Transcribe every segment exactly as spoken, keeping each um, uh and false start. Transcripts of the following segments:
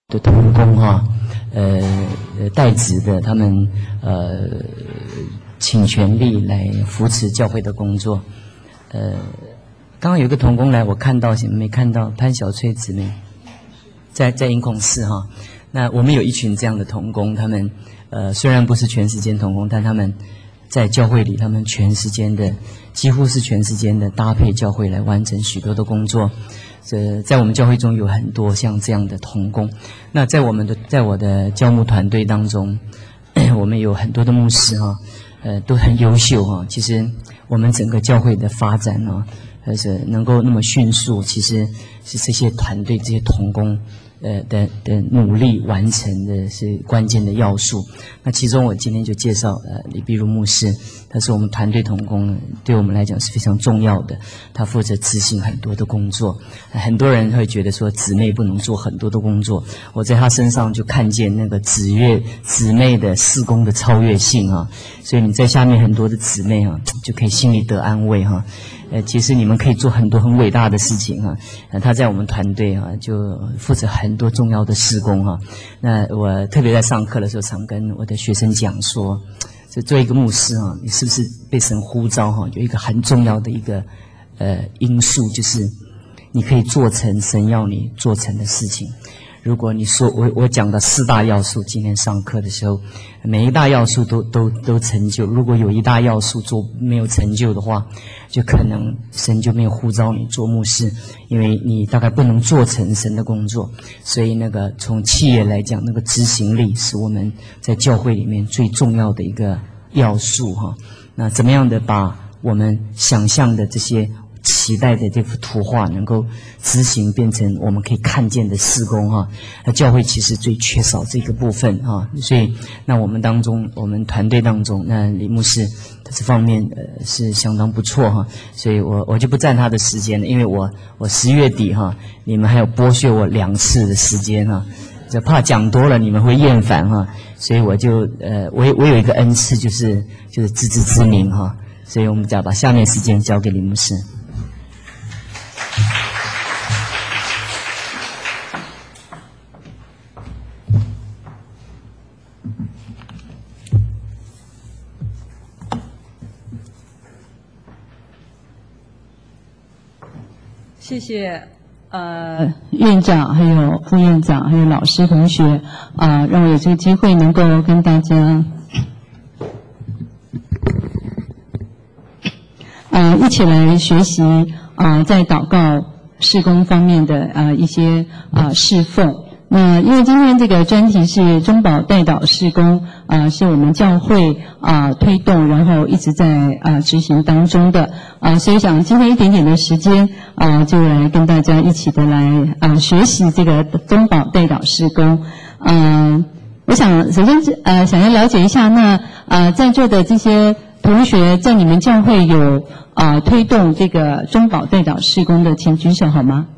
的同工哈，呃，代职的他们呃，请全力来扶持教会的工作。呃，刚刚有一个同工来，我看到没看到潘小翠姊妹，在在营孔寺哈。那我们有一群这样的同工，他们呃虽然不是全时间同工，但他们在教会里，他们全时间的几乎是全时间的搭配教会来完成许多的工作。这在我们教会中有很多像这样的同工。那在我们的在我的教牧团队当中，我们有很多的牧师哈，呃，都很优秀哈。其实我们整个教会的发展啊，而且能够那么迅速，其实是这些团队这些同工呃的的努力完成的是关键的要素。那其中我今天就介绍呃李碧如牧师，他是我们团队同工，对我们来讲是非常重要的。他负责执行很多的工作。很多人会觉得说姊妹不能做很多的工作，我在他身上就看见那个姊妹姊妹的事工的超越性啊。所以你在下面很多的姊妹啊，就可以心里得安慰哈、啊。呃，其实你们可以做很多很伟大的事情哈、啊。呃，他在我们团队啊，就负责很多重要的事工哈、啊。那我特别在上课的时候，常跟我的学生讲说，就做一个牧师啊，你是不是被神呼召哈、啊？有一个很重要的一个呃因素，就是你可以做成神要你做成的事情。如果你说我我讲的四大要素，今天上课的时候，每一大要素都都都成就。如果有一大要素做没有成就的话，就可能神就没有呼召你做牧师，因为你大概不能做成神的工作。所以那个从企业来讲，那个执行力是我们在教会里面最重要的一个要素哈。那怎么样的把我们想象的这些期待的这幅图画能够执行变成我们可以看见的事工哈，那教会其实最缺少这个部分哈，所以那我们当中我们团队当中，那李牧师他这方面呃是相当不错哈，所以我我就不占他的时间了，因为我我十月底哈，你们还有剥削我两次的时间哈，就怕讲多了你们会厌烦哈，所以我就呃我我有一个恩赐就是就是自知之明哈，所以我们只要把下面时间交给李牧师。 谢谢，呃，院长、还有副院长、还有老师同学，啊、呃，让我有这个机会能够跟大家，呃，一起来学习啊、呃，在祷告事工方面的啊、呃、一些啊、呃、侍奉。那因为今天这个专题是中保代祷事工，啊、呃，是我们教会啊、呃、推动，然后一直在啊、呃、执行当中的啊、呃，所以想今天一点点的时间啊、呃，就来跟大家一起的来啊、呃、学习这个中保代祷事工。嗯、呃，我想首先是呃想要了解一下，那呃在座的这些同学，在你们教会有啊、呃、推动这个中保代祷事工的，请举手好吗？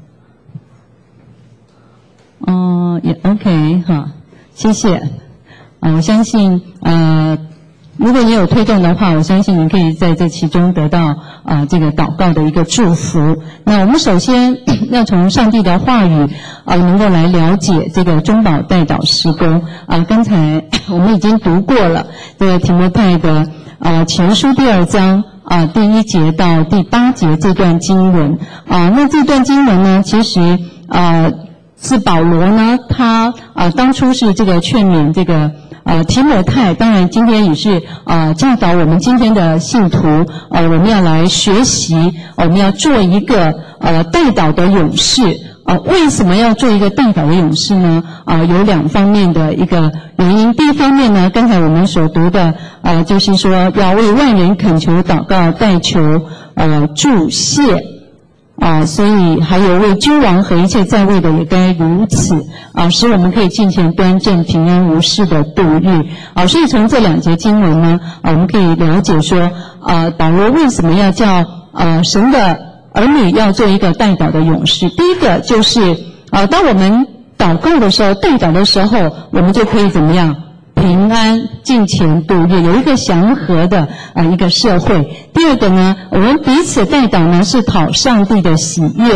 哦，也 OK 哈，谢谢。啊，我相信呃，如果你有推动的话，我相信你可以在这其中得到啊、呃、这个祷告的一个祝福。那我们首先要从上帝的话语啊、呃，能够来了解这个中保代祷事工啊、呃。刚才我们已经读过了这个提摩太的啊、呃、前书第二章啊、呃、第一节到第八节这段经文啊、呃。那这段经文呢，其实啊。呃是保罗呢，他呃当初是这个劝勉这个呃提摩太，当然今天也是呃教导我们今天的信徒，呃我们要来学习，我们要做一个呃代祷的勇士。呃为什么要做一个代祷的勇士呢？呃有两方面的一个原因。第一方面呢，刚才我们所读的呃就是说要为万人恳求祷告代求呃祝谢。啊，所以还有为君王和一切在位的也该如此啊，使我们可以敬虔端正、平安无事的度日啊。所以从这两节经文呢，啊，我们可以了解说，啊，保罗为什么要叫啊神的儿女要做一个代祷的勇士？第一个就是啊，当我们祷告的时候、代祷的时候，我们就可以怎么样？平安敬虔度日，有一个祥和的呃一个社会。第二个呢，我们彼此代祷呢是讨上帝的喜悦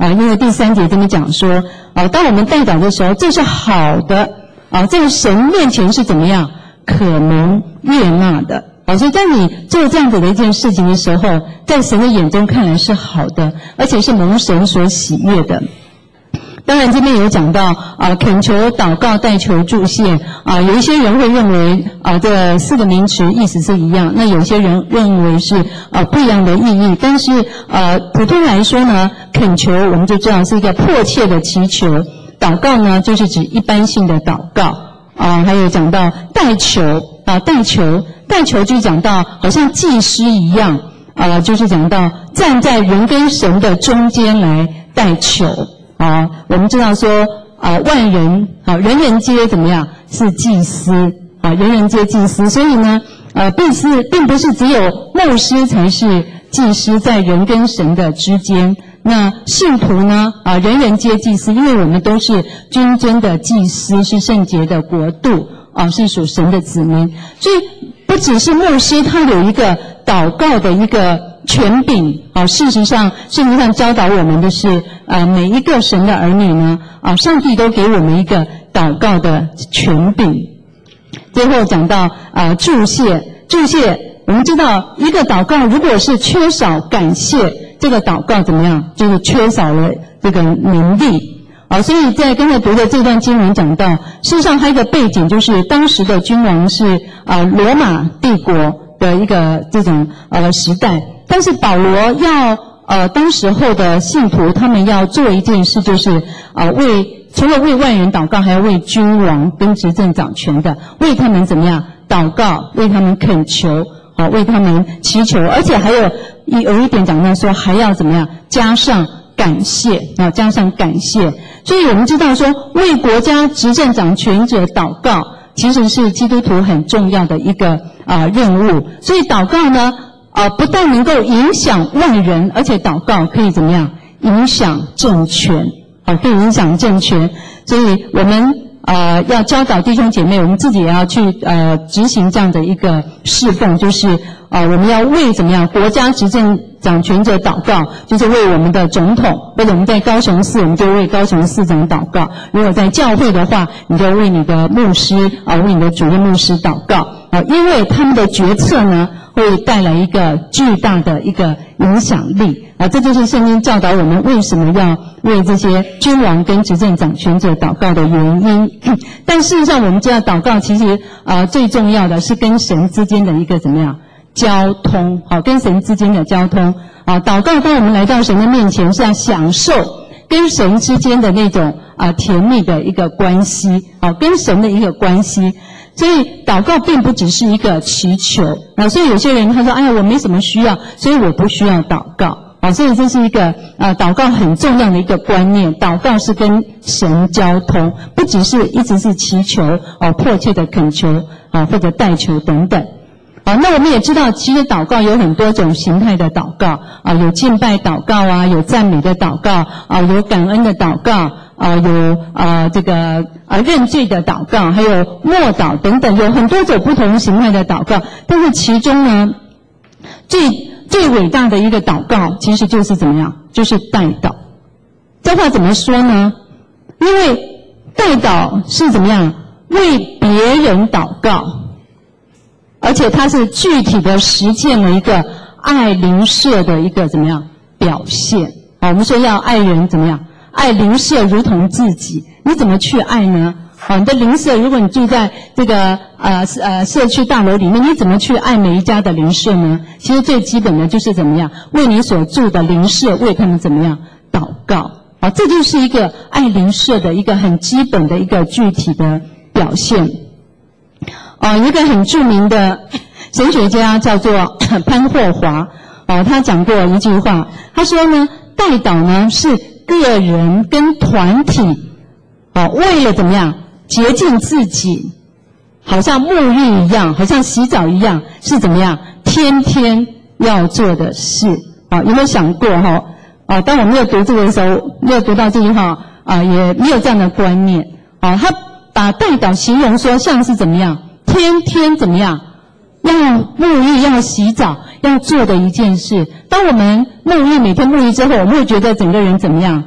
啊，因为第三节这么讲说，啊，当我们代祷的时候，这是好的，啊，在神面前是怎么样，可蒙悦纳的。啊，所以当你做这样子的一件事情的时候，在神的眼中看来是好的，而且是蒙神所喜悦的。当然，这边有讲到啊，恳求、祷告、代求、祝谢啊，有一些人会认为啊，这四个名词意思是一样，那有些人认为是啊不一样的意义。但是呃，普通来说呢，恳求我们就知道是一个迫切的祈求，祷告呢就是指一般性的祷告啊，还有讲到代求啊，代求，代求就讲到好像祭司一样啊，就是讲到站在人跟神的中间来代求。啊，我们知道说啊，万人啊，人人皆怎么样是祭司啊，人人皆祭司，所以呢，呃，并是并不是只有牧师才是祭司，在人跟神的之间。那信徒呢啊，人人皆祭司，因为我们都是君尊的祭司，是圣洁的国度啊，是属神的子民，所以不只是牧师，他有一个祷告的一个权柄啊，事实上，圣经上教导我们的是，啊，每一个神的儿女呢，啊，上帝都给我们一个祷告的权柄。最后讲到啊，祝谢，祝谢，我们知道一个祷告如果是缺少感谢，这个祷告怎么样？就是缺少了这个能力。啊，所以在刚才读的这段经文讲到，事实上它一个背景就是当时的君王是啊罗马帝国的一个这种呃时代。但是保罗要呃当时候的信徒他们要做一件事，就是啊、呃、为除了为万人祷告，还要为君王跟执政掌权的，为他们怎么样祷告，为他们恳求，啊、呃、为他们祈求，而且还有有一点讲到说还要怎么样加上感谢啊、呃、加上感谢。所以我们知道说为国家执政掌权者祷告，其实是基督徒很重要的一个啊、呃、任务。所以祷告呢啊、呃，不但能够影响万人，而且祷告可以怎么样？影响政权，啊、呃，可以影响政权。所以我们呃要教导弟兄姐妹，我们自己也要去呃执行这样的一个侍奉，就是呃我们要为怎么样国家执政掌权者祷告，就是为我们的总统，或者我们在高雄市，我们就为高雄市长祷告；如果在教会的话，你就为你的牧师啊、呃，为你的主任牧师祷告啊、呃，因为他们的决策呢，会带来一个巨大的一个影响力啊！这就是圣经教导我们为什么要为这些君王跟执政掌权者祷告的原因。但事实上，我们知道祷告其实啊、呃、最重要的是跟神之间的一个怎么样交通？好、啊，跟神之间的交通啊！祷告，当我们来到神的面前，是要享受跟神之间的那种啊甜蜜的一个关系啊，跟神的一个关系。所以祷告并不只是一个祈求啊，所以有些人他说：“哎呀，我没什么需要，所以我不需要祷告。”啊，所以这是一个啊，祷告很重要的一个观念。祷告是跟神交通，不只是一直是祈求啊，迫切的恳求啊，或者代求等等。啊，那我们也知道，其实祷告有很多种形态的祷告啊，有敬拜祷告啊，有赞美的祷告啊，有感恩的祷告。啊，有啊这个啊认罪的祷告，还有默祷等等，有很多种不同形态的祷告。但是其中呢，最最伟大的一个祷告，其实就是怎么样？就是代祷。这话怎么说呢？因为代祷是怎么样？为别人祷告，而且它是具体的实践了一个爱邻舍的一个怎么样表现？啊，我们说要爱人怎么样？爱邻舍如同自己，你怎么去爱呢？好，你的邻舍，如果你住在这个呃呃社区大楼里面，你怎么去爱每一家的邻舍呢？其实最基本的就是怎么样，为你所住的邻舍，为他们怎么样祷告。好，这就是一个爱邻舍的一个很基本的一个具体的表现。哦，一个很著名的神学家叫做潘霍华，哦，他讲过一句话，他说呢，代祷呢是个人跟团体，啊，为了怎么样洁净自己，好像沐浴一样，好像洗澡一样，是怎么样天天要做的事啊？有没有想过哈？啊，当我没有读这个的时候，没有读到这句话啊，也没有这样的观念啊。他把代祷形容说像是怎么样，天天怎么样要沐浴、要洗澡、要做的一件事。当我们沐浴，每天沐浴之后，我们会觉得整个人怎么样？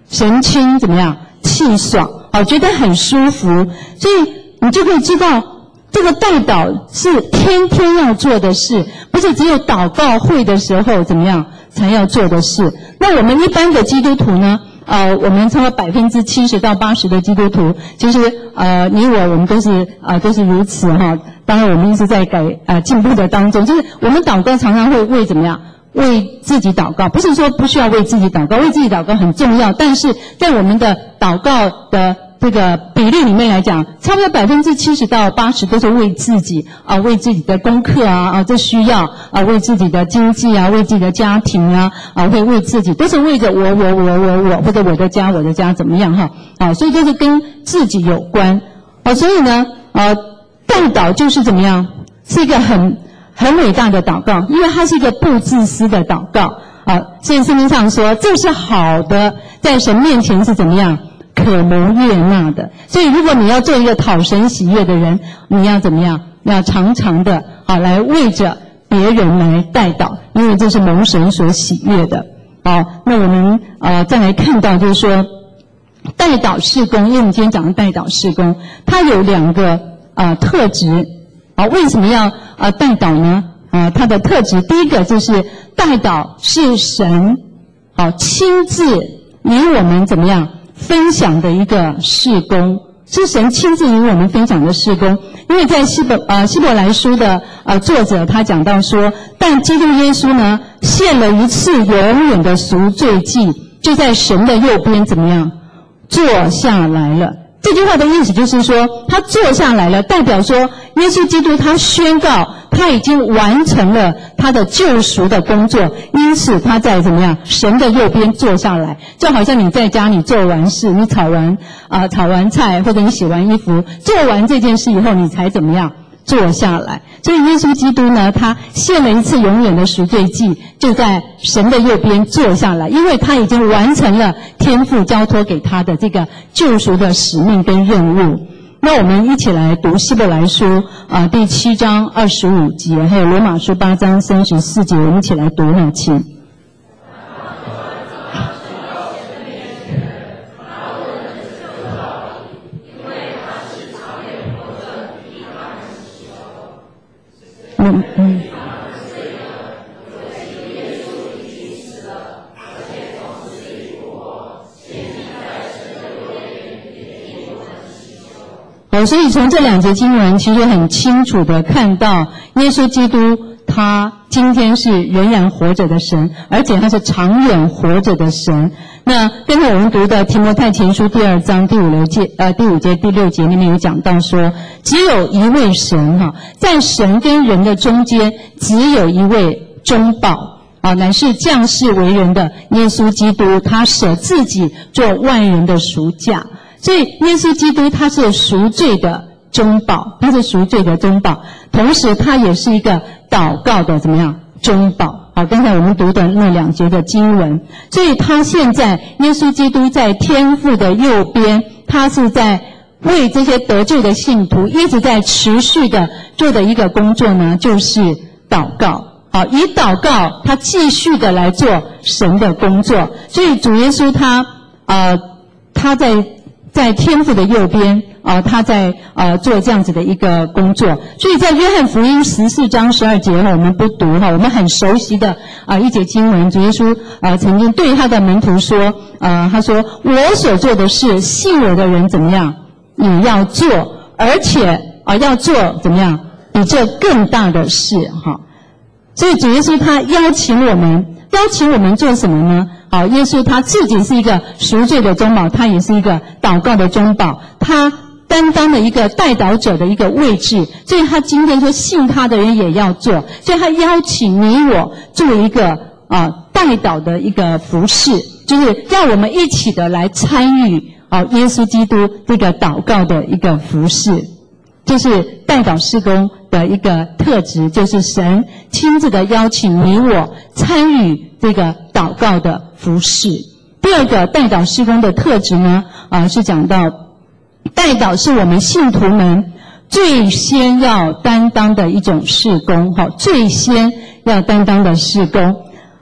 神清怎么样？气爽，好，觉得很舒服，所以你就会知道，这个代祷是天天要做的事，不是只有祷告会的时候怎么样才要做的事。那我们一般的基督徒呢？呃，我们超过百分之七十到八十的基督徒，其实呃，你我我们都是呃都是如此哈。当然，我们一直在改呃进步的当中，就是我们祷告常常会为怎么样？为自己祷告，不是说不需要为自己祷告，为自己祷告很重要，但是在我们的祷告的这个比例里面来讲，差不多百分之七十到八十都是为自己啊，为自己的功课啊啊，这需要啊，为自己的经济啊，为自己的家庭啊啊，会为自己，都是为着我我我我我或者我的家我的家怎么样哈啊，所以都是跟自己有关啊，所以呢呃，代祷就是怎么样，是一个很。很伟大的祷告，因为它是一个不自私的祷告啊。所以圣经上说，这是好的，在神面前是怎么样可蒙悦纳的。所以，如果你要做一个讨神喜悦的人，你要怎么样？要常常的啊，来为着别人来代祷，因为这是蒙神所喜悦的。好，那我们呃再来看到，就是说代祷事工，因为我们今天讲的代祷事工，它有两个啊、呃、特质。啊，为什么要呃代祷呢？啊，它的特质第一个就是代祷是神啊亲自与我们怎么样分享的一个事工，是神亲自与我们分享的事工。因为在希伯呃希伯来书的呃作者他讲到说，但基督耶稣呢献了一次永远的赎罪祭，就在神的右边怎么样坐下来了。这句话的意思就是说，他坐下来了，代表说耶稣基督他宣告他已经完成了他的救赎的工作，因此他在怎么样神的右边坐下来，就好像你在家里做完事，你炒完啊、呃、炒完菜，或者你洗完衣服，做完这件事以后，你才怎么样坐下来。所以耶稣基督呢，他献了一次永远的赎罪祭，就在神的右边坐下来，因为他已经完成了天父交托给他的这个救赎的使命跟任务。那我们一起来读希伯来书啊、呃、第七章二十五节，还有罗马书八章三十四节，我们一起来读哈，请。嗯嗯。好，所以从这两节经文，其实很清楚的看到，耶稣基督他今天是仍然活着的神，而且他是长远活着的神。那刚才我们读的提摩太前书第二章第五六节呃第五节第六节里面有讲到说，只有一位神哈，在神跟人的中间，只有一位中保啊，乃是降世为人的耶稣基督，他舍自己做万人的赎价。所以耶稣基督他是赎罪的中保，他是赎罪的中保，同时他也是一个祷告的怎么样中保。好，刚才我们读的那两节的经文，所以他现在耶稣基督在天父的右边，他是在为这些得救的信徒一直在持续的做的一个工作呢，就是祷告。好，以祷告他继续的来做神的工作。所以主耶稣他呃他在在天父的右边啊、呃，他在呃做这样子的一个工作。所以在约翰福音十四章十二节哈，我们不读哈，我们很熟悉的啊、呃、一节经文，主耶稣啊、呃、曾经对他的门徒说，呃他说我所做的事，信我的人怎么样，你要做，而且啊、呃、要做怎么样，比这更大的事哈。所以主耶稣他邀请我们，邀请我们做什么呢？好，耶稣他自己是一个赎罪的中保，他也是一个祷告的中保，他担当了一个代祷者的一个位置，所以他今天说信他的人也要做，所以他邀请你我做一个啊、呃、代祷的一个服事，就是让我们一起的来参与啊、呃、耶稣基督这个祷告的一个服事。就是代祷事工的一个特质，就是神亲自的邀请你我参与这个祷告的服事。第二个代祷事工的特质呢，啊、呃、是讲到代祷是我们信徒们最先要担当的一种事工，哈，最先要担当的事工。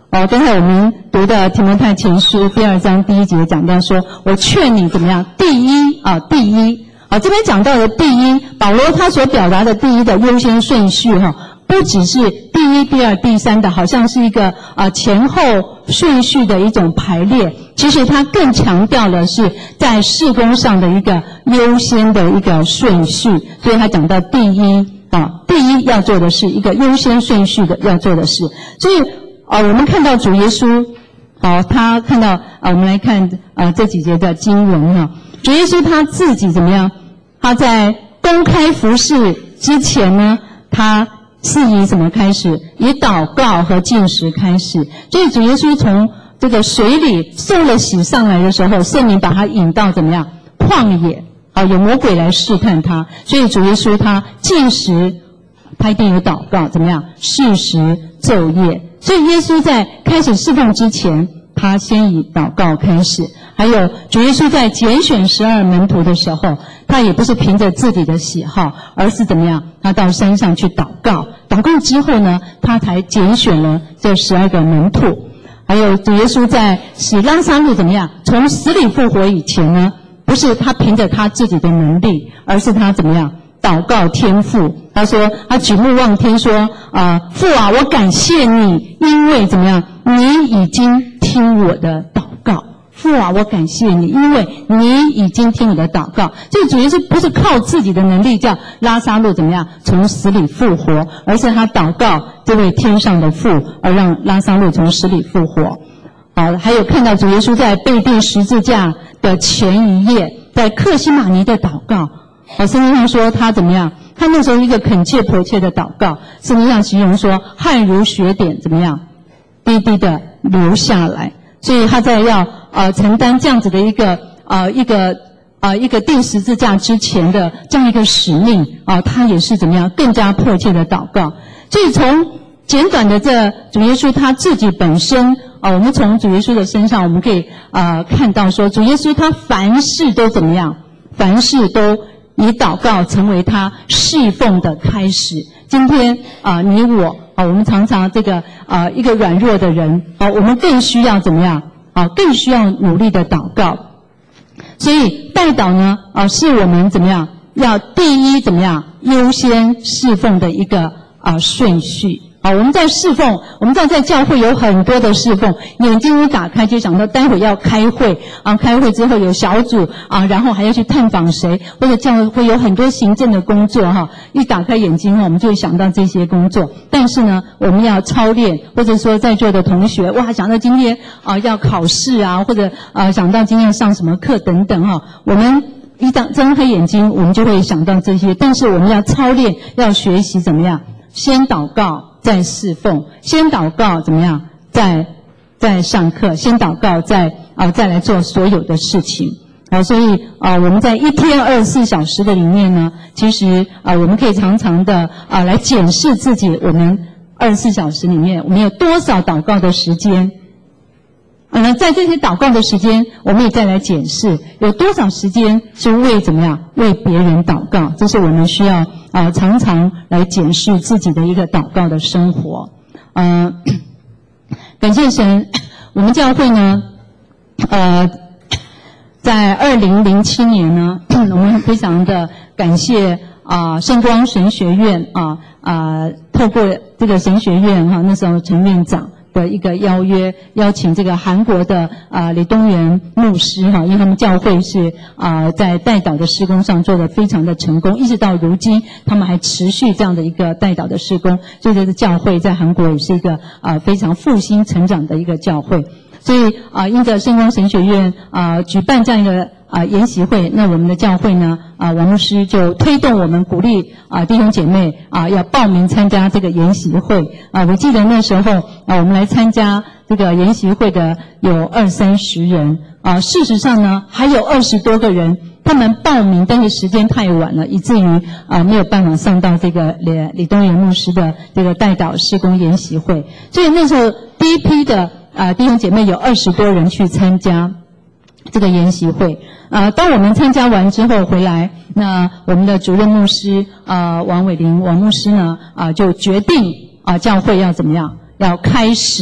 哦，刚才我们读的提摩太前书第二章第一节讲到说，我劝你怎么样？第一啊，第一啊，这边讲到的第一，保罗他所表达的第一的优先顺序哈、啊，不只是第一、第二、第三的，好像是一个啊前后顺序的一种排列。其实他更强调的是在事工上的一个优先的一个顺序，所以他讲到第一啊，第一要做的是一个优先顺序的要做的事，所以。啊，我们看到主耶稣，好，他看到啊，我们来看啊这几节的经文哈。主耶稣他自己怎么样？他在公开服事之前呢，他是以什么开始？以祷告和禁食开始。所以主耶稣从这个水里受了洗上来的时候，圣灵把他引到怎么样？旷野啊，有魔鬼来试探他，所以主耶稣他禁食，他一定有祷告，怎么样？誓食昼夜。所以耶稣在开始侍奉之前，他先以祷告开始。还有主耶稣在拣选十二门徒的时候，他也不是凭着自己的喜好，而是怎么样？他到山上去祷告，祷告之后呢，他才拣选了这十二个门徒。还有主耶稣在使拉撒路怎么样？从死里复活以前呢，不是他凭着他自己的能力，而是他怎么样？祷告天父，他说他举目望天说啊、呃，父啊，我感谢你，因为怎么样？你已经听我的祷告。父啊，我感谢你，因为你已经听我的祷告。这个主耶稣不是靠自己的能力叫拉撒路怎么样从死里复活，而是他祷告这位天上的父，而让拉撒路从死里复活。好，还有看到主耶稣在被钉十字架的前一夜，在客西马尼的祷告。好，圣经上说他怎么样？他那时候一个恳切迫切的祷告，圣经上形容说汗如雪点怎么样？滴滴的流下来。所以他在要呃承担这样子的一个呃一个呃一个钉十字架之前的这样一个使命啊、呃，他也是怎么样更加迫切的祷告。所以从简短的这主耶稣他自己本身啊、呃，我们从主耶稣的身上我们可以呃看到说，主耶稣他凡事都怎么样？凡事都以祷告成为他侍奉的开始。今天啊、呃，你我啊、呃，我们常常这个啊、呃，一个软弱的人啊、呃，我们更需要怎么样啊、呃？更需要努力的祷告。所以代祷呢啊、呃，是我们怎么样要第一怎么样优先侍奉的一个啊、呃、顺序。啊，我们在侍奉，我们在在教会有很多的侍奉，眼睛一打开就想到待会要开会啊，开会之后有小组啊，然后还要去探访谁，或者教会有很多行政的工作哈、啊。一打开眼睛哈，我们就会想到这些工作。但是呢，我们要操练，或者说在座的同学哇，想到今天啊要考试啊，或者啊想到今天要上什么课等等哈、啊，我们一张睁开眼睛，我们就会想到这些。但是我们要操练，要学习怎么样？先祷告。在侍奉，先祷告怎么样？再再上课，先祷告，再啊、呃、再来做所有的事情。啊，所以啊、呃、我们在一天二十四小时的里面呢，其实啊、呃、我们可以常常的啊、呃、来检视自己，我们二十四小时里面我们有多少祷告的时间。啊，那在这些祷告的时间，我们也再来检视有多少时间是为怎么样为别人祷告，这是我们需要啊、呃、常常来检视自己的一个祷告的生活。呃，感谢神，我们教会呢，呃，在二零零七年呢，我们非常的感谢啊、呃、圣光神学院啊啊、呃、透过这个神学院哈、啊，那时候陈院长的一个邀约，邀请这个韩国的啊、呃、李东元牧师哈，因为他们教会是啊、呃、在代祷的事工上做得非常的成功，一直到如今他们还持续这样的一个代祷的事工，所以这个教会在韩国也是一个啊、呃、非常复兴成长的一个教会。所以啊、呃，因着圣光神学院啊、呃、举办这样一个啊、呃、研习会，那我们的教会呢啊、呃、王牧师就推动我们鼓励啊、呃、弟兄姐妹啊、呃、要报名参加这个研习会啊、呃。我记得那时候啊、呃、我们来参加这个研习会的有二三十人啊、呃，事实上呢还有二十多个人。他们报名，但是时间太晚了，以至于啊、呃、没有办法上到这个李李东元牧师的这个代祷事工研习会。所以那时候第一批的啊、呃、弟兄姐妹有二十多人去参加这个研习会。呃，当我们参加完之后回来，那我们的主任牧师啊、呃、王伟林王牧师呢啊、呃、就决定啊、呃、教会要怎么样，要开始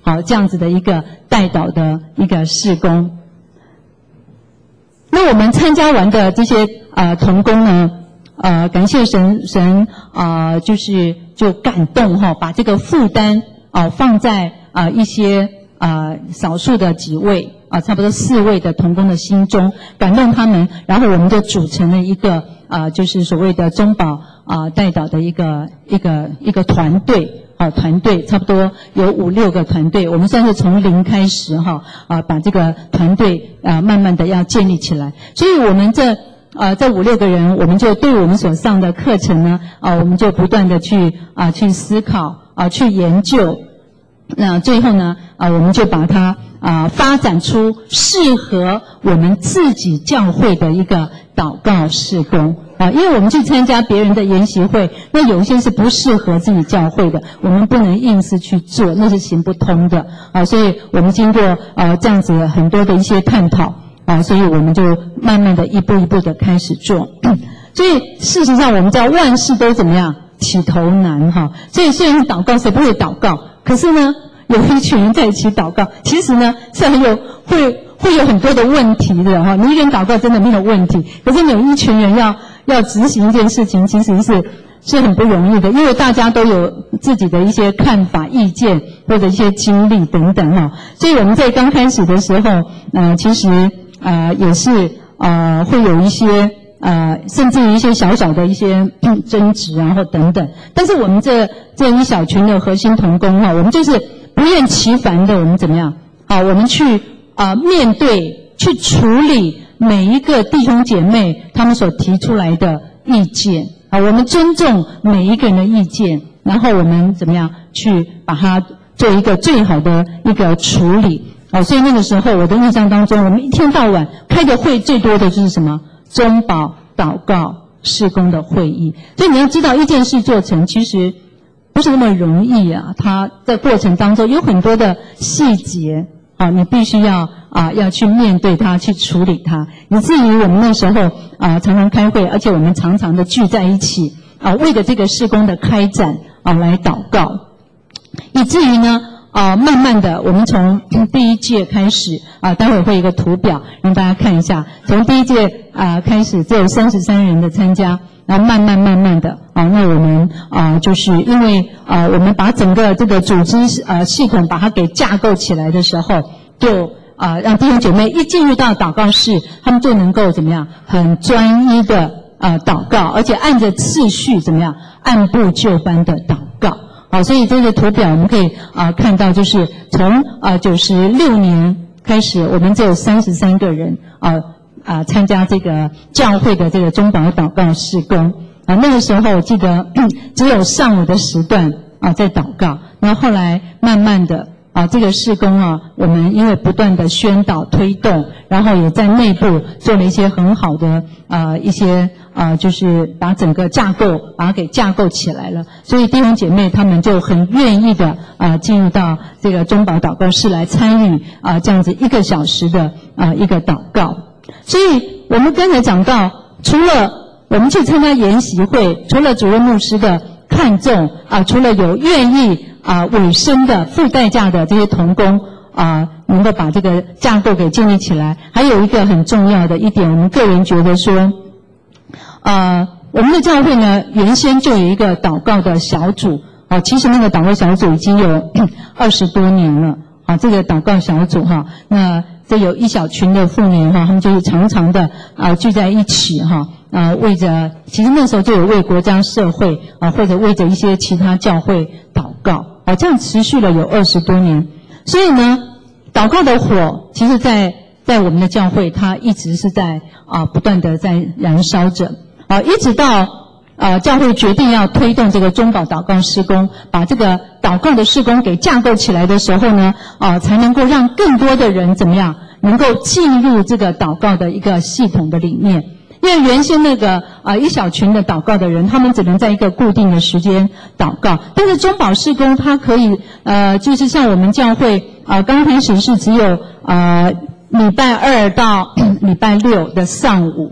好，这样子的一个代祷的一个事工。那我们参加完的这些呃同工呢，呃，感谢神神啊、呃，就是就感动哈，把这个负担啊、呃、放在啊、呃、一些啊、呃、少数的几位啊、呃，差不多四位的同工的心中，感动他们，然后我们就组成了一个啊、呃，就是所谓的中保啊、呃、代祷的一个一个一个团队。啊，团队差不多有五六个团队，我们算是从零开始哈啊，把这个团队啊慢慢的要建立起来。所以我们这呃这五六个人，我们就对我们所上的课程呢啊，我们就不断的去啊去思考啊去研究，那最后呢啊我们就把它啊发展出适合我们自己教会的一个祷告事工。啊，因为我们去参加别人的研习会，那有一些是不适合自己教会的，我们不能硬是去做，那是行不通的啊。所以我们经过呃这样子很多的一些探讨啊，所以我们就慢慢的一步一步的开始做。所以事实上我们知道万事都怎么样起头难哈，所以虽然祷告谁不会祷告，可是呢有一群人在一起祷告，其实呢是很有会会有很多的问题的哈。你一个人祷告真的没有问题，可是有一群人要。要执行一件事情，其实是是很不容易的，因为大家都有自己的一些看法、意见或者一些经历等等哈。所以我们在刚开始的时候，呃，其实呃也是呃会有一些呃甚至于一些小小的一些争执啊或等等。但是我们这这一小群的核心同工哈，我们就是不厌其烦的，我们怎么样？啊，我们去啊、呃、面对去处理。每一个弟兄姐妹他们所提出来的意见啊，我们尊重每一个人的意见，然后我们怎么样去把它做一个最好的一个处理啊。所以那个时候我的印象当中，我们一天到晚开的会最多的就是什么中保祷告事工的会议。所以你要知道一件事做成其实不是那么容易啊，它在过程当中有很多的细节啊，你必须要啊要去面对它，去处理它。以至于我们那时候啊常常开会，而且我们常常的聚在一起啊，为了这个事工的开展啊来祷告。以至于呢啊慢慢的，我们从第一届开始啊，待会会有一个图表让大家看一下，从第一届啊开始只有三十三人的参加。然后慢慢慢慢的啊，那我们啊就是因为啊我们把整个这个组织呃系统把它给架构起来的时候，就啊让弟兄姐妹一进入到祷告室，他们就能够怎么样很专一的啊祷告，而且按着次序怎么样按部就班的祷告。好，所以这个图表我们可以啊看到，就是从啊九十六年开始，我们只有三十三个人啊。啊，参加这个教会的这个中保祷告事工啊，那个时候我记得只有上午的时段啊在祷告，然后后来慢慢的啊这个事工啊，我们因为不断的宣导推动，然后也在内部做了一些很好的啊一些啊就是把整个架构把它给架构起来了，所以弟兄姐妹他们就很愿意的啊进入到这个中保祷告室来参与啊这样子一个小时的啊一个祷告。所以我们刚才讲到，除了我们去参加研习会，除了主任牧师的看重啊，除了有愿意啊委身的付代价的这些同工啊，能够把这个架构给建立起来，还有一个很重要的一点，我们个人觉得说，呃，我们的教会呢，原先就有一个祷告的小组啊，其实那个祷告小组已经有二十多年了啊，这个祷告小组哈，那。这有一小群的妇女哈，他们就是常常的啊聚在一起哈，啊为着，其实那时候就有为国家社会啊，或者为着一些其他教会祷告，啊这样持续了有二十多年。所以呢，祷告的火，其实在在我们的教会，它一直是在啊不断的在燃烧着啊，一直到。呃，教会决定要推动这个中保祷告事工，把这个祷告的事工给架构起来的时候呢，啊、呃，才能够让更多的人怎么样，能够进入这个祷告的一个系统的里面。因为原先那个啊、呃、一小群的祷告的人，他们只能在一个固定的时间祷告，但是中保事工它可以呃，就是像我们教会啊、呃，刚开始是只有呃礼拜二到礼拜六的上午。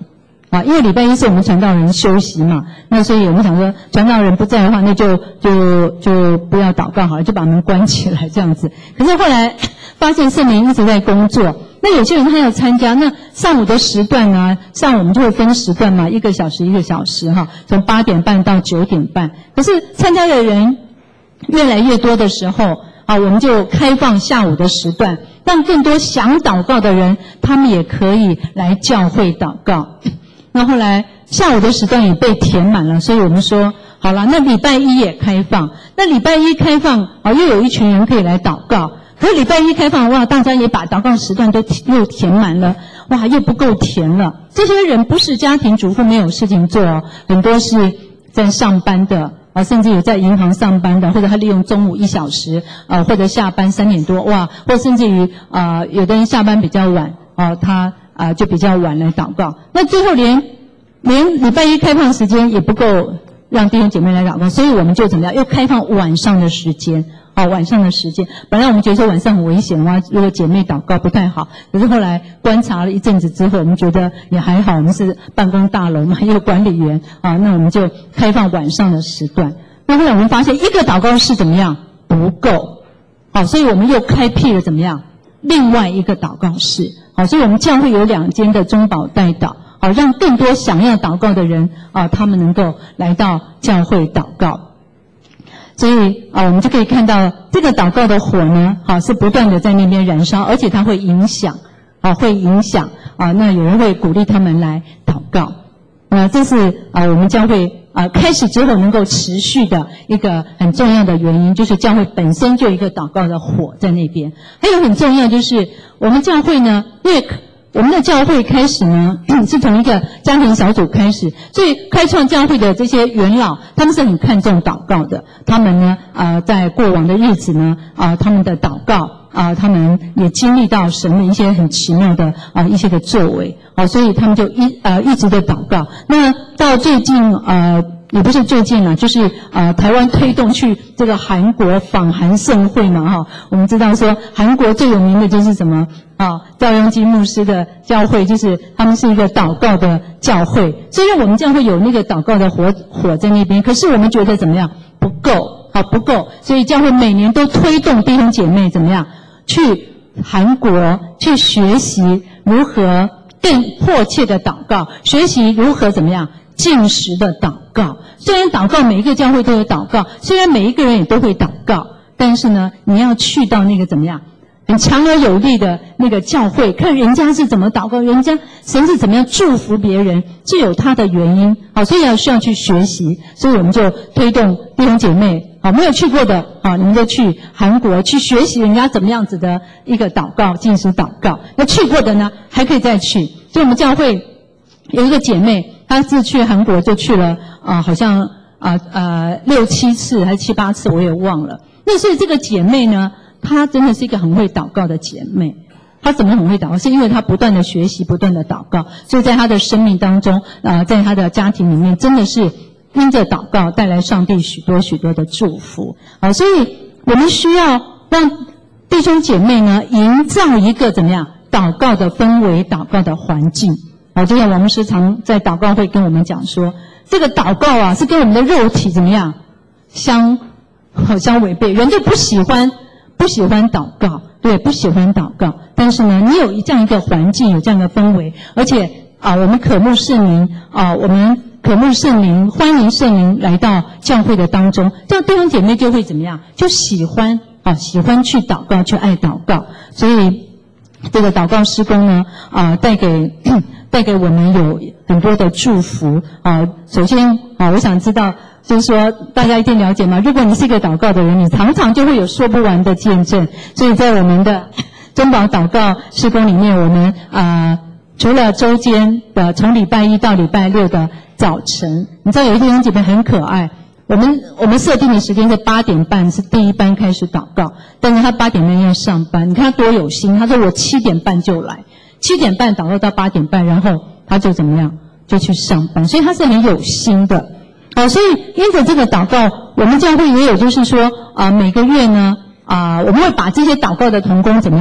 啊，因为礼拜一是我们传道人休息嘛，那所以我们想说传道人不在的话，那就就就不要祷告好了，就把门关起来这样子。可是后来发现圣灵一直在工作，那有些人他要参加，那上午的时段啊，上午我们就会分时段嘛，一个小时一个小时哈，从八点半到九点半。可是参加的人越来越多的时候啊，我们就开放下午的时段，让更多想祷告的人，他们也可以来教会祷告。那后来下午的时段也被填满了，所以我们说好了，那礼拜一也开放。那礼拜一开放啊，又有一群人可以来祷告。可是礼拜一开放，哇，大家也把祷告时段都又填满了，哇，又不够填了。这些人不是家庭主妇没有事情做哦，很多是在上班的啊，甚至有在银行上班的，或者他利用中午一小时啊，或者下班三点多，哇，或甚至于啊，有的人下班比较晚啊，他啊就比较晚来祷告。那最后连连礼拜一开放时间也不够让弟兄姐妹来祷告，所以我们就怎么样，又开放晚上的时间。啊，晚上的时间，本来我们觉得说晚上很危险哇，如果姐妹祷告不太好。可是后来观察了一阵子之后，我们觉得也还好，我们是办公大楼嘛，也有管理员啊，那我们就开放晚上的时段。那后来我们发现一个祷告室怎么样不够，好，所以我们又开辟了怎么样另外一个祷告室。好，所以我们教会有两间的中保代祷，好，让更多想要祷告的人啊，他们能够来到教会祷告。所以啊，我们就可以看到这个祷告的火呢，好，是不断的在那边燃烧，而且它会影响，啊，会影响啊。那有人会鼓励他们来祷告，那这是啊我们教会啊开始之后能够持续的一个很重要的原因，就是教会本身就有一个祷告的火在那边。还有很重要就是我们教会呢，因为我们的教会开始呢是从一个家庭小组开始，所以开创教会的这些元老，他们是很看重祷告的。他们呢，呃，在过往的日子呢，啊、呃，他们的祷告啊、呃，他们也经历到神的一些很奇妙的啊、呃、一些的作为，啊、呃，所以他们就一呃一直的祷告。那到最近呃。也不是最近了，就是呃台湾推动去这个韩国访韩盛会嘛哈。我们知道说韩国最有名的就是什么啊？赵雍基牧师的教会，就是他们是一个祷告的教会。虽然我们教会有那个祷告的火火在那边，可是我们觉得怎么样不够，好不够，所以教会每年都推动弟兄姐妹怎么样去韩国去学习如何更迫切的祷告，学习如何怎么样禁食的祷告。虽然祷告每一个教会都有祷告，虽然每一个人也都会祷告，但是呢，你要去到那个怎么样很强而有力的那个教会，看人家是怎么祷告，人家神是怎么样祝福别人，是有他的原因。好，所以要需要去学习，所以我们就推动弟兄姐妹，好，没有去过的啊，你们就去韩国去学习人家怎么样子的一个祷告，禁食祷告。那去过的呢，还可以再去。所以我们教会有一个姐妹，她是去韩国就去了啊、呃，好像啊 呃, 呃六七次还是七八次，我也忘了。那所以这个姐妹呢，她真的是一个很会祷告的姐妹。她怎么很会祷告？是因为她不断的学习，不断的祷告，所以在她的生命当中啊、呃，在她的家庭里面，真的是因着祷告带来上帝许多许多的祝福啊。所以我们需要让弟兄姐妹呢，营造一个怎么样祷告的氛围、祷告的环境。啊，就像我们时常在祷告会跟我们讲说，这个祷告啊是跟我们的肉体怎么样相好相违背，人就不喜欢不喜欢祷告，对，不喜欢祷告。但是呢，你有这样一个环境，有这样的氛围，而且啊，我们渴慕圣灵啊，我们渴慕圣灵，欢迎圣灵来到教会的当中，这样弟兄姐妹就会怎么样，就喜欢啊，喜欢去祷告，去爱祷告。所以这个祷告事工呢，啊，带给带给我们有很多的祝福啊。首先啊，我想知道，就是说大家一定了解嘛，如果你是一个祷告的人，你常常就会有说不完的见证。所以在我们的中保祷告事工里面，我们啊，除了周间的从礼拜一到礼拜六的早晨，你知道有一些弟兄姐妹很可爱。我们我们设定的时间是八点半是第一班开始祷告，但是他八点半要上班，你看他多有心，他说我七点半就来，七点半祷告到八点半，然后他就怎么样就去上班，所以他是很有心的。好、哦，所以因着这个祷告，我们教会也有就是说啊、呃，每个月呢啊、呃，我们会把这些祷告的同工怎么样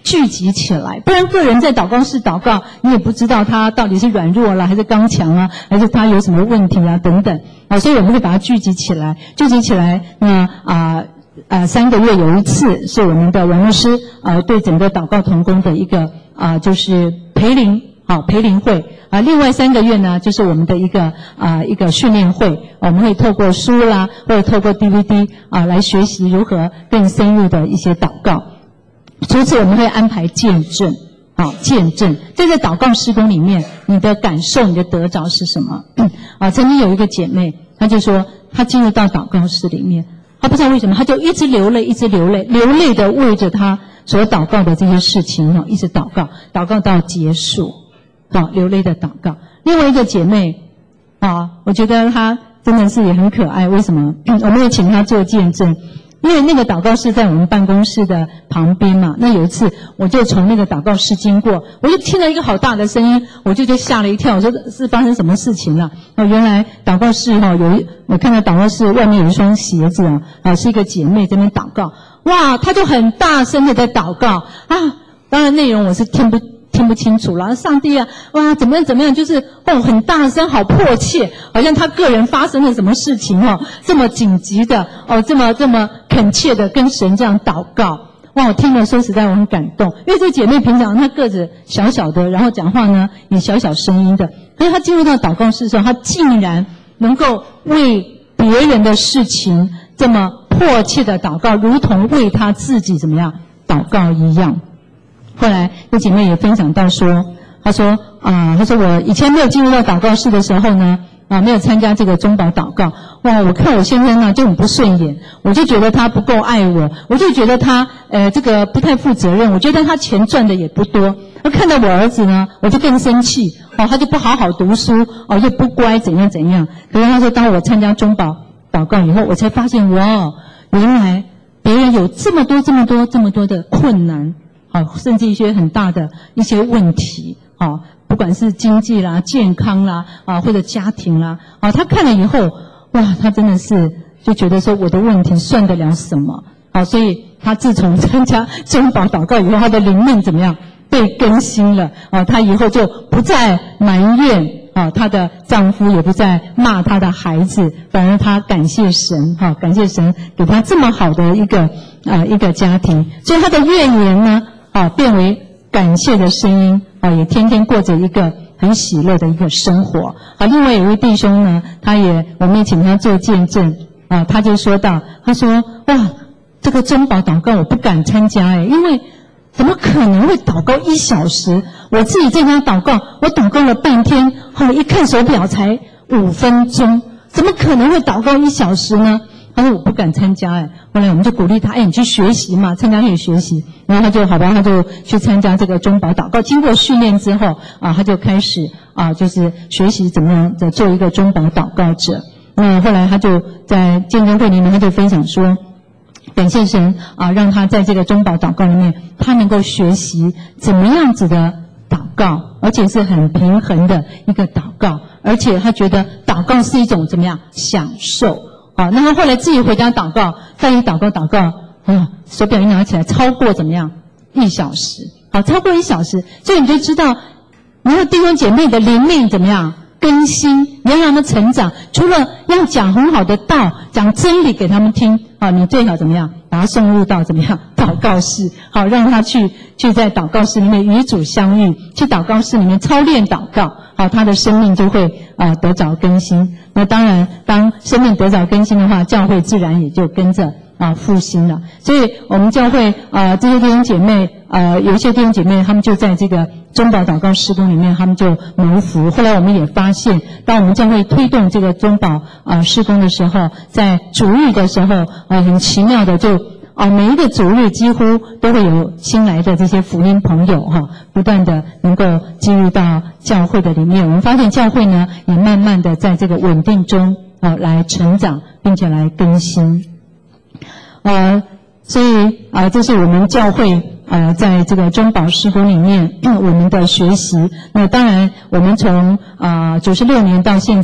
聚集起来，不然个人在祷告室祷告，你也不知道他到底是软弱了，还是刚强啊，还是他有什么问题啊等等啊，所以我们会把它聚集起来，聚集起来。那啊啊三个月有一次是我们的王牧师啊对整个祷告同工的一个啊就是培灵啊培灵会啊，另外三个月呢就是我们的一个啊一个训练会，我们会透过书啦，或者透过 D V D 啊来学习如何更深入的一些祷告。除此，我们会安排见证，啊，见证。在这祷告事工里面，你的感受、你的得着是什么？啊，曾经有一个姐妹，她就说，她进入到祷告室里面，她不知道为什么，她就一直流泪，一直流泪，流泪的为着她所祷告的这些事情，哈，一直祷告，祷告到结束，啊，流泪的祷告。另外一个姐妹，啊，我觉得她真的是也很可爱。为什么？我们也请她做见证。因为那个祷告室在我们办公室的旁边嘛，那有一次我就从那个祷告室经过，我就听到一个好大的声音，我就就吓了一跳，我说是发生什么事情了？哦，原来祷告室哈、哦、有一，我看到祷告室外面有一双鞋子啊，啊是一个姐妹在那边祷告，哇，她就很大声的在祷告啊，当然内容我是听不。听不清楚了，上帝啊，哇，怎么样怎么样，就是哦，很大声，好迫切，好像他个人发生了什么事情哦，这么紧急的哦，这么这么恳切的跟神这样祷告，哇，我听了说实在我很感动，因为这姐妹平常她个子小小的，然后讲话呢也小小声音的，可是她进入到祷告室的时候，她竟然能够为别人的事情这么迫切的祷告，如同为她自己怎么样祷告一样。后来，那姐妹也分享到说，她说啊，她说我以前没有进入到祷告室的时候呢，啊，没有参加这个中保祷告，哇，我看我先生呢就很不顺眼，我就觉得他不够爱我，我就觉得他呃这个不太负责任，我觉得他钱赚的也不多。那看到我儿子呢，我就更生气，哦，他就不好好读书，哦，又不乖，怎样怎样。可是他说，当我参加中保祷告以后，我才发现，哇，原来别人有这么多、这么多、这么多的困难。好，甚至一些很大的一些问题，好，不管是经济啦、健康啦，啊，或者家庭啦，啊，他看了以后，哇，他真的是就觉得说我的问题算得了什么？好，所以他自从参加中保祷告以后，他的灵命怎么样？被更新了，啊，他以后就不再埋怨，啊，她的丈夫也不再骂她的孩子，反而她感谢神，哈，感谢神给她这么好的一个啊一个家庭，所以她的怨言呢。啊，变为感谢的声音啊，也天天过着一个很喜乐的一个生活。啊，另外有一位弟兄呢，他也我们也请他做见证啊，他就说到，他说哇，这个中保祷告我不敢参加哎，因为怎么可能会祷告一小时？我自己在家祷告，我祷告了半天，后来一看手表才五分钟，怎么可能会祷告一小时呢？他说我不敢参加哎，后来我们就鼓励他，哎，你去学习嘛，参加可以学习。然后他就好吧，他就去参加这个中保祷告。经过训练之后啊，他就开始啊，就是学习怎么样的做一个中保祷告者。那后来他就在见证会里面，他就分享说，感谢神啊，让他在这个中保祷告里面，他能够学习怎么样子的祷告，而且是很平衡的一个祷告，而且他觉得祷告是一种怎么样享受。啊，那他后来自己回家祷告，再一祷告祷告，啊，手表一拿起来，超过怎么样一小时？好，超过一小时，所以你就知道，你要弟兄姐妹的灵命怎么样更新，你要让他们成长。除了要讲很好的道，讲真理给他们听，啊，你最好怎么样把他送入到怎么样祷告室，好，让他去去在祷告室里面与主相遇，去祷告室里面操练祷告，好，他的生命就会啊、呃、得着更新。那当然，当生命得着更新的话，教会自然也就跟着啊复兴了。所以我们教会啊、呃、这些弟兄姐妹，呃有一些弟兄姐妹，他们就在这个中保祷告事工里面，他们就蒙福。后来我们也发现，当我们教会推动这个中保啊、呃、事工的时候，在主日的时候，啊、呃、很奇妙的就。啊，每一个主日几乎都会有新来的这些福音朋友哈，不断的能够进入到教会的里面。我们发现教会呢，也慢慢的在这个稳定中啊来成长，并且来更新。呃，所以啊，这是我们教会呃在这个中保事工里面我们的学习。那当然，我们从啊九十六年到现在。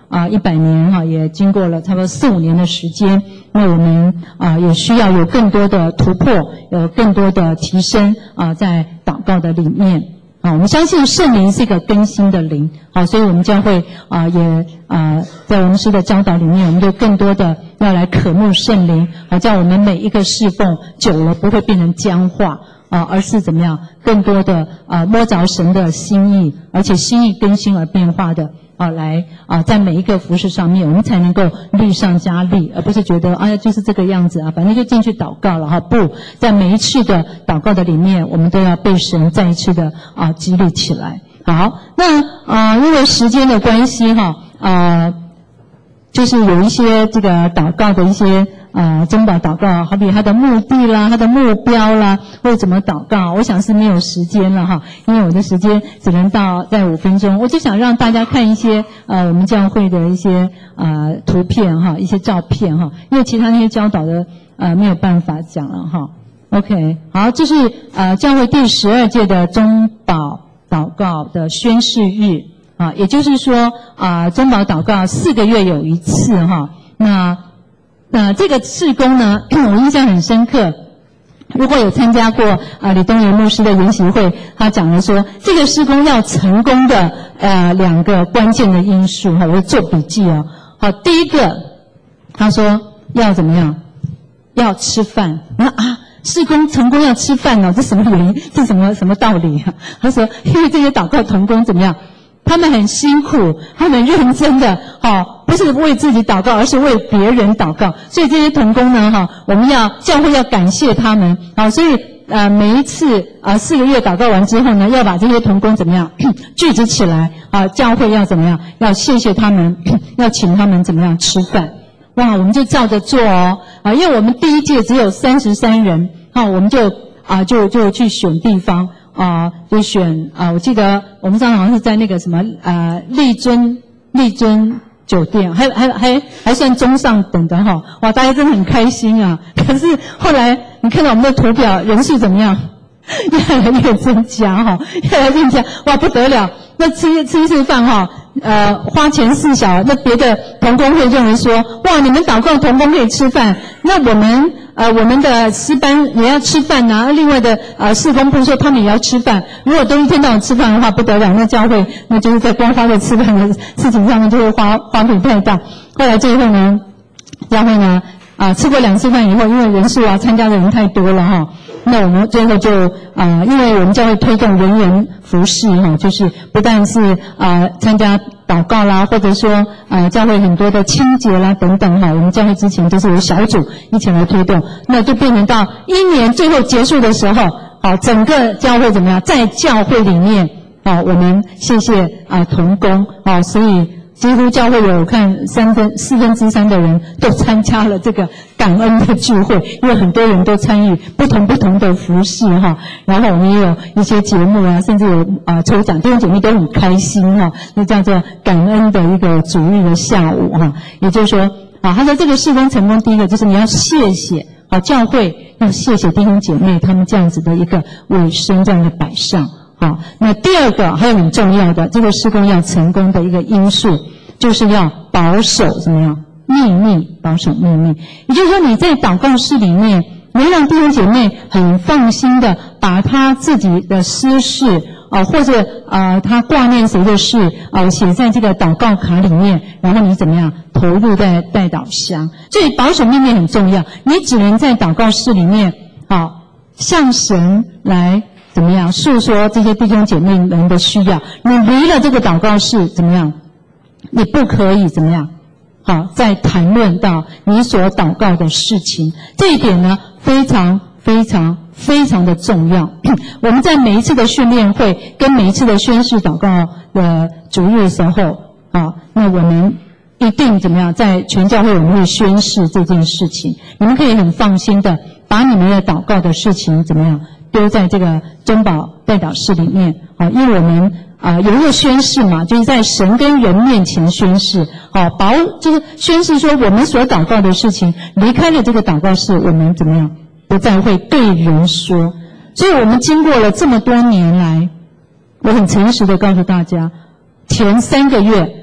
啊一百年哈，也经过了差不多四五年的时间，那我们啊也需要有更多的突破，有更多的提升啊，在祷告的里面。啊，我们相信圣灵是一个更新的灵，好，所以我们教会啊也啊在我们师的教导里面，我们就更多的要来渴慕圣灵，好，叫我们每一个侍奉久了不会变成僵化啊，而是怎么样，更多的啊摸着神的心意，而且心意更新而变化的啊来啊在每一个服事上面，我们才能够力上加力，而不是觉得哎呀就是这个样子啊，反正就进去祷告了哈，不在每一次的祷告的里面，我们都要被神再一次的啊激励起来。好，那啊、呃、因为时间的关系哈啊、呃，就是有一些这个祷告的一些啊中保祷告，好比它的目的啦、它的目标啦，或者怎么祷告，我想是没有时间了哈，因为我的时间只能到在五分钟，我就想让大家看一些呃我们教会的一些啊、呃、图片哈，一些照片哈，因为其他那些教导的呃没有办法讲了哈。OK， 好，这是呃教会第十二届的中保祷告的宣誓日啊，也就是说啊，中保祷告四个月有一次哈。那那这个事工呢，我印象很深刻。如果有参加过啊李东岩牧师的研习会，他讲了说，这个事工要成功的呃两个关键的因素哈，我做笔记哦。好，第一个他说要怎么样？要吃饭。那啊。事工成功要吃饭哦，这什么原因？这什么什么道理啊？他说，因为这些祷告同工怎么样？他们很辛苦，他们认真的，哈、哦，不是为自己祷告，而是为别人祷告。所以这些同工呢，哈、哦，我们要教会要感谢他们，好、哦，所以呃每一次啊、呃、四个月祷告完之后呢，要把这些同工怎么样聚集起来啊、呃，教会要怎么样？要谢谢他们，要请他们怎么样吃饭。哇，我们就照着做哦，啊，因为我们第一届只有三十三人，好，我们就啊就就去选地方啊，就选啊，我记得我们上次好像是在那个什么啊丽尊丽尊酒店，还还还还算中上等的哈，哇，大家真的很开心啊。可是后来你看到我们的图表人数怎么样？越来越增加哈，越来越增加，哇，不得了！那吃吃一次饭哈，呃，花钱事小，那别的同工会认为说，哇，你们祷告同工可以吃饭，那我们呃我们的诗班也要吃饭呐、啊，另外的呃事工部说他们也要吃饭，如果都一天到晚吃饭的话，不得了，那教会那就是在光花在吃饭的事情上面就会花花费太大。后来最后呢，教会呢啊、呃、吃过两次饭以后，因为人数啊参加的人太多了哈。那我们最后就啊、呃，因为我们教会推动人员服事哈，就是不但是啊、呃、参加祷告啦，或者说啊、呃、教会很多的清洁啦等等哈，我们教会之前都是有小组一起来推动，那就变成到一年最后结束的时候，好，整个教会怎么样，在教会里面啊，我们谢谢啊、呃、同工啊，所以。几乎教会有看三分四分之三的人都参加了这个感恩的聚会，因为很多人都参与不同不同的服事哈。然后我们也有一些节目啊，甚至有啊、呃、抽奖，弟兄姐妹都很开心哈。那叫做感恩的一个主日的下午哈。也就是说啊，他说这个事工成功，第一个就是你要谢谢啊教会，要谢谢弟兄姐妹他们这样子的一个委身这样的摆上。好，那第二个还有很重要的，这个事工要成功的一个因素，就是要保守怎么样？秘密，保守秘密。也就是说，你在祷告室里面，能让弟兄姐妹很放心的把他自己的私事啊、呃，或者啊、呃、他挂念谁的事啊、呃，写在这个祷告卡里面，然后你怎么样投入在代祷箱？所以保守秘密很重要，你只能在祷告室里面啊、呃，向神来。怎么样诉说这些弟兄姐妹们的需要？你离了这个祷告室怎么样？你不可以怎么样？好，再谈论到你所祷告的事情，这一点呢非常非常非常的重要。我们在每一次的训练会跟每一次的宣誓祷告的主日的时候，啊，那我们一定怎么样？在全教会我们会宣誓这件事情，你们可以很放心的把你们的祷告的事情怎么样？丢在这个中保代祷室里面，啊，因为我们啊、呃、有一个宣誓嘛，就是在神跟人面前宣誓，啊，保就是宣誓说我们所祷告的事情，离开了这个祷告室，我们怎么样不再会对人说。所以我们经过了这么多年来，我很诚实的告诉大家，前三个月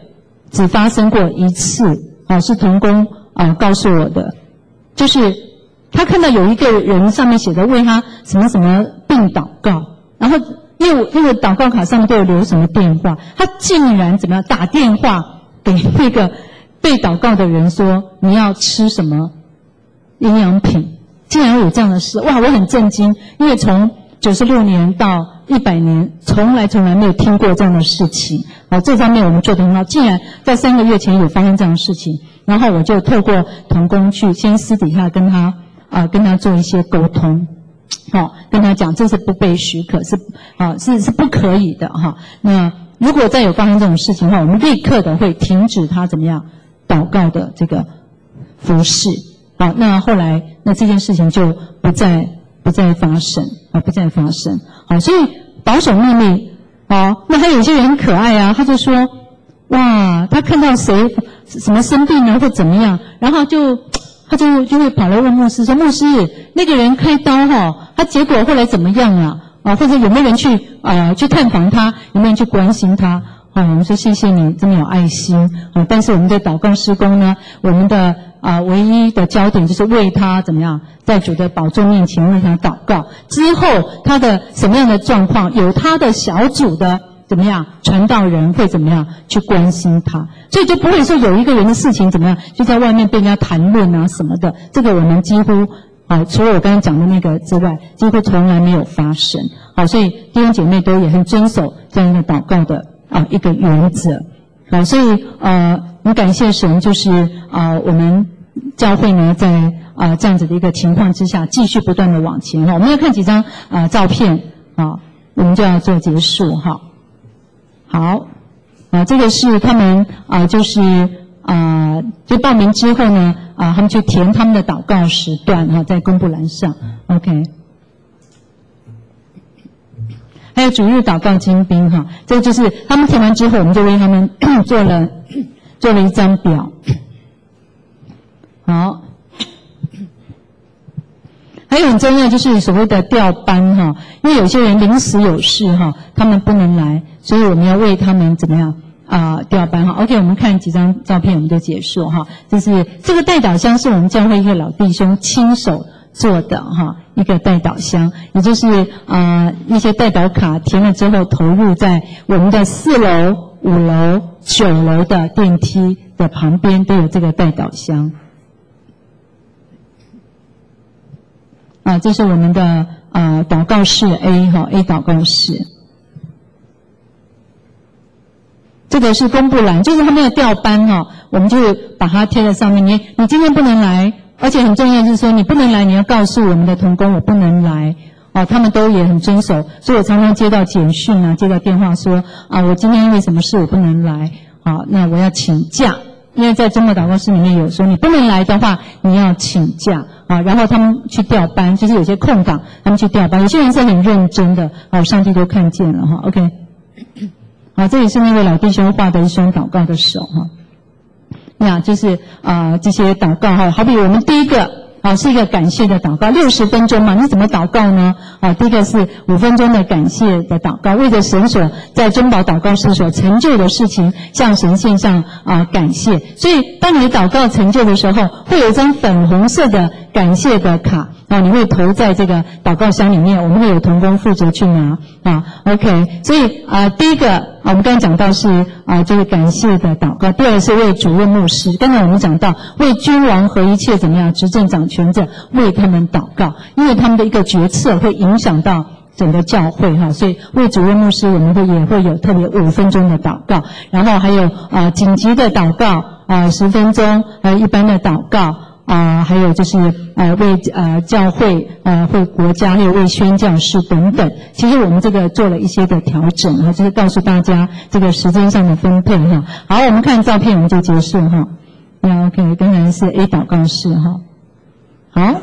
只发生过一次，啊，是同工啊告诉我的，就是他看到有一个人上面写着为他什么什么病祷告，然后因为那个祷告卡上面都有留什么电话，他竟然怎么样打电话给那个被祷告的人说你要吃什么营养品，竟然有这样的事，哇，我很震惊，因为从九十六年到一百年，从来从来没有听过这样的事情。好，这方面我们做得很好。竟然在三个月前有发生这样的事情，然后我就透过同工去先私底下跟他啊、呃、跟他做一些沟通，好、哦，跟他讲这是不被许可，是啊是是不可以的哈、哦。那如果再有发生这种事情的话，我们立刻的会停止他怎么样祷告的这个服事。好，那后来那这件事情就不再不再发生啊，不再发生。好，所以保守秘密。哦，那还有些人很可爱啊，他就说，哇，他看到谁什么生病了或怎么样，然后就他就就会跑来问牧师说，牧师那个人开刀哈、哦，他结果后来怎么样啊？啊，或者有没有人去啊、呃、去探访他，有没有人去关心他？啊，我们说谢谢你这么有爱心啊，但是我们的祷告事工呢，我们的啊唯一的焦点就是为他怎么样，在主的宝座面前为他祷告。之后他的什么样的状况，有他的小组的怎么样传道人会怎么样去关心他，所以就不会说有一个人的事情怎么样就在外面被人家谈论啊什么的。这个我们几乎啊，除了我刚才讲的那个之外，几乎从来没有发生。好，所以弟兄姐妹都也很遵守这样一个祷告的啊一个原则。好，所以呃，很感谢神，就是啊、呃，我们教会呢在啊、呃、这样子的一个情况之下，继续不断的往前哈。我们要看几张啊、呃、照片啊，我们就要做结束哈。好，啊，这个是他们啊，就是啊，就报名之后呢啊，他们去填他们的祷告时段哈，在公布栏上 ，OK。还有主日祷告精兵哈，这个就是他们填完之后，我们就为他们做了做了一张表。好，还有很重要就是所谓的调班哈，因为有些人临时有事哈，他们不能来，所以我们要为他们怎么样啊、呃、调班哈。OK， 我们看几张照片我们就结束哈。就是这个代祷箱是我们教会一个老弟兄亲手做的哈，一个代祷箱，也就是啊、呃、一些代祷卡填了之后投入在我们的四楼、五楼、九楼的电梯的旁边都有这个代祷箱。啊，这是我们的啊、呃、祷告室 A 哈 A 祷告室。这个是公布栏，就是他们要调班哈，我们就把它贴在上面。你你今天不能来。而且很重要就是说，你不能来，你要告诉我们的同工我不能来哦，他们都也很遵守，所以我常常接到简讯啊，接到电话说啊，我今天因为什么事我不能来，好，那我要请假，因为在周末祷告室里面有说你不能来的话，你要请假啊，然后他们去调班，就是有些空档他们去调班，有些人是很认真的，哦，上帝都看见了哈 ，OK， 好，这里是那位老弟兄画的一双祷告的手哈。那就是啊、呃，这些祷告哈，好比我们第一个啊是一个感谢的祷告，六十分钟嘛，你怎么祷告呢？啊，第一个是五分钟的感谢的祷告，为着神所在中保祷告室所成就的事情，向神献上啊感谢。所以当你祷告成就的时候，会有一张粉红色的感谢的卡。啊，你会投在这个祷告箱里面，我们会有同工负责去拿啊。OK， 所以啊，第一个啊，我们刚才讲到是啊，就是感谢的祷告；第二个是为主任牧师，刚才我们讲到为君王和一切怎么样执政掌权者为他们祷告，因为他们的一个决策会影响到整个教会哈，所以为主任牧师我们会也会有特别五分钟的祷告，然后还有啊紧急的祷告啊十分钟，还有一般的祷告。啊、呃，还有就是呃为呃教会呃为国家，还有为宣教士等等。其实我们这个做了一些的调整哈，就是告诉大家这个时间上的分配哈。好，我们看照片我们就结束哈。那 OK， 刚才是 A 祷告室哈。好。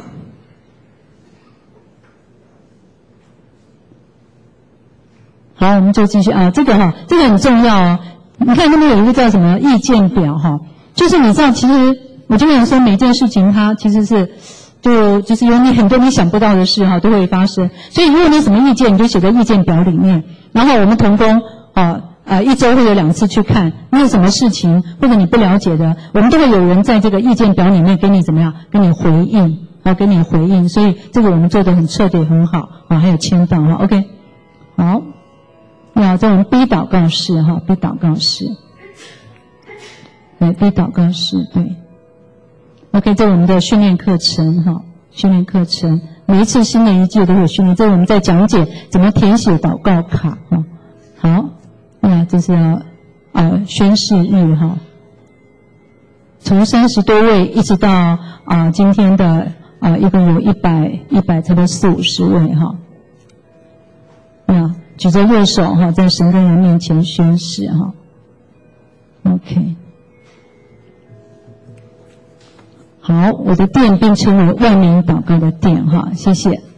好，我们就继续啊，这个哈，这个很重要哦。你看那边有一个叫什么意见表哈，就是你知道其实。我就想说，每件事情它其实是，就就是有你很多你想不到的事哈，都会发生。所以如果你有什么意见，你就写在意见表里面。然后我们同工啊呃一周会有两次去看，你有什么事情或者你不了解的，我们都会有人在这个意见表里面给你怎么样，给你回应，啊，给你回应，所以这个我们做得很彻底，很好啊，还有签到哈 ，OK， 好，那在我们 B 祷告室哈 ，B 祷告室，对 ，B 祷告室对。OK， 这是我们的训练课程哈，训练课程，每一次新的一季都有训练。这是我们在讲解怎么填写祷告卡哈。好，那这是要呃宣誓日哈，从三十多位一直到啊、呃、今天的啊、呃、一共有一百一百差不多四五十位哈。那举着右手哈，在神跟人面前宣誓哈。OK。好，我的殿并称为万民祷告的殿哈，谢谢。